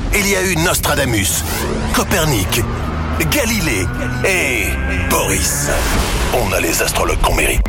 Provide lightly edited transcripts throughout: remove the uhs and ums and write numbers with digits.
il y a eu Nostradamus, Copernic, Galilée et Boris. On a les astrologues qu'on mérite.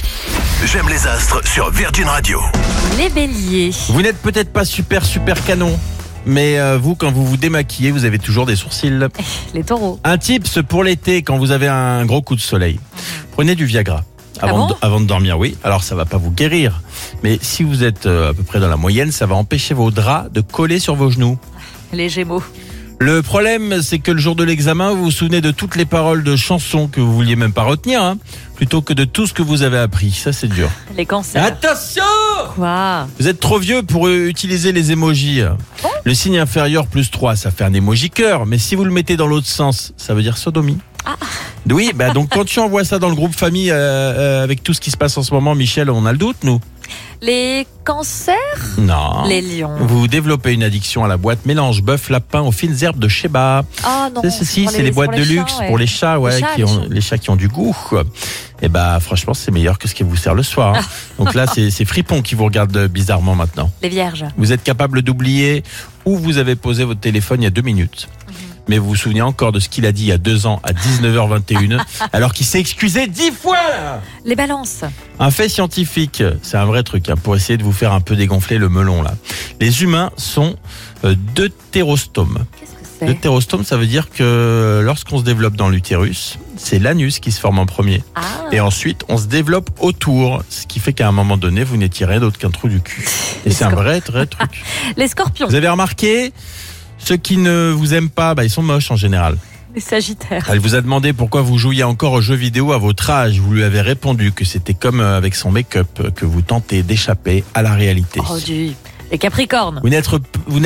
J'aime les astres sur Virgin Radio. Les béliers. Vous n'êtes peut-être pas super canon, mais vous, quand vous vous démaquillez, vous avez toujours des sourcils. Les taureaux. Un tips pour l'été, quand vous avez un gros coup de soleil. Prenez du Viagra. Avant de dormir, oui. Alors, ça va pas vous guérir. Mais si vous êtes à peu près dans la moyenne, ça va empêcher vos draps de coller sur vos genoux. Les gémeaux. Le problème, c'est que le jour de l'examen, vous vous souvenez de toutes les paroles de chansons que vous vouliez même pas retenir, plutôt que de tout ce que vous avez appris. Ça, c'est dur. Les cancers. Attention! Quoi? Vous êtes trop vieux pour utiliser les emojis. Le signe inférieur +3, ça fait un emoji cœur. Mais si vous le mettez dans l'autre sens, ça veut dire sodomie. Oui, donc quand tu envoies ça dans le groupe famille avec tout ce qui se passe en ce moment, Michel, on a le doute, nous. Les cancers. Non. Les lions. Vous développez une addiction à la boîte mélange bœuf lapin aux fines herbes de Sheba. Ah non. C'est les boîtes de luxe pour les chats, les chats qui ont du goût. Et franchement, c'est meilleur que ce qui vous sert le soir. Donc là, c'est Fripon qui vous regarde bizarrement maintenant. Les vierges. Vous êtes capable d'oublier où vous avez posé votre téléphone il y a 2 minutes. Mais vous vous souvenez encore de ce qu'il a dit il y a 2 ans à 19h21, alors qu'il s'est excusé 10 fois là. Les balances. Un fait scientifique, c'est un vrai truc, pour essayer de vous faire un peu dégonfler le melon là. Les humains sont deutérostomes. Qu'est-ce que c'est? Deutérostome, ça veut dire que lorsqu'on se développe dans l'utérus, c'est l'anus qui se forme en premier. Et ensuite, on se développe autour, ce qui fait qu'à un moment donné, vous n'étiez rien d'autre qu'un trou du cul. Et c'est un vrai truc. Les scorpions. Vous avez remarqué, ceux qui ne vous aiment pas, ils sont moches en général. Les sagittaires. Elle vous a demandé pourquoi vous jouiez encore aux jeux vidéo à votre âge. Vous lui avez répondu que c'était comme avec son make-up, que vous tentez d'échapper à la réalité. Oh Dieu. Les capricornes. Vous n'êtes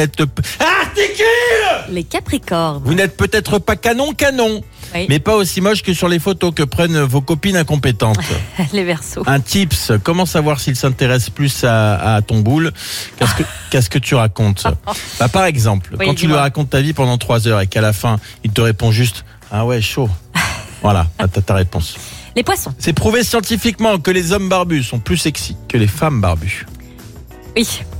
articule. Les capricornes. Vous n'êtes peut-être pas canon, oui. Mais pas aussi moche que sur les photos que prennent vos copines incompétentes. Les verseaux. Un tips, comment savoir s'il s'intéresse plus à ton boule qu'à ce que tu racontes. Par exemple, quand tu lui racontes ta vie pendant 3 heures et qu'à la fin, il te répond juste « Ah ouais, chaud ». Voilà, t'as ta réponse. Les poissons. C'est prouvé scientifiquement que les hommes barbus sont plus sexy que les femmes barbues. Oui.